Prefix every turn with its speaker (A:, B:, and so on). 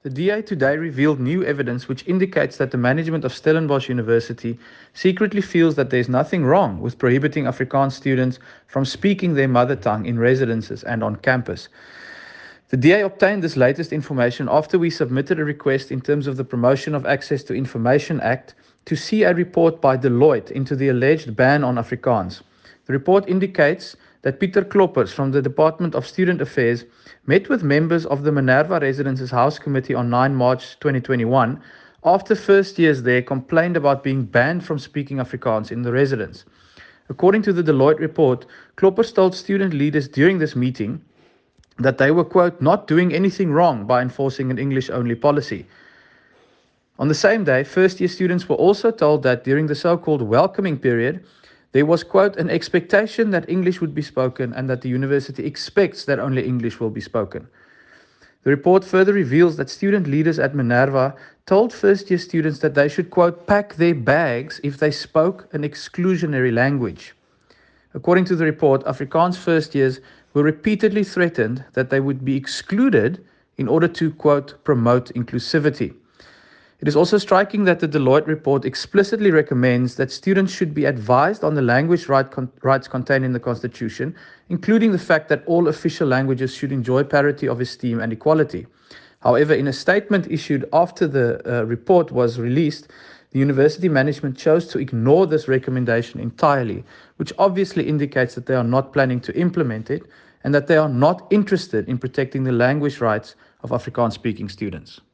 A: The DA today revealed new evidence which indicates that the management of Stellenbosch University secretly feels that there is nothing wrong with prohibiting Afrikaans students from speaking their mother tongue in residences and on campus. The DA obtained this latest information after we submitted a request in terms of the Promotion of Access to Information Act to see a report by Deloitte into the alleged ban on Afrikaans. The report indicates that Pieter Kloppers from the Department of Student Affairs met with members of the Minerva Residences House Committee on 9 March 2021 after first years there complained about being banned from speaking Afrikaans in the residence. According to the Deloitte report, Kloppers told student leaders during this meeting that they were, quote, not doing anything wrong by enforcing an English-only policy. On the same day, first-year students were also told that during the so-called welcoming period, there was, quote, an expectation that English would be spoken and that the university expects that only English will be spoken. The report further reveals that student leaders at Minerva told first-year students that they should, quote, pack their bags if they spoke an exclusionary language. According to the report, Afrikaans first years were repeatedly threatened that they would be excluded in order to, quote, promote inclusivity. It is also striking that the Deloitte report explicitly recommends that students should be advised on the language rights contained in the Constitution, including the fact that all official languages should enjoy parity of esteem and equality. However, in a statement issued after the report was released, the university management chose to ignore this recommendation entirely, which obviously indicates that they are not planning to implement it and that they are not interested in protecting the language rights of Afrikaans-speaking students.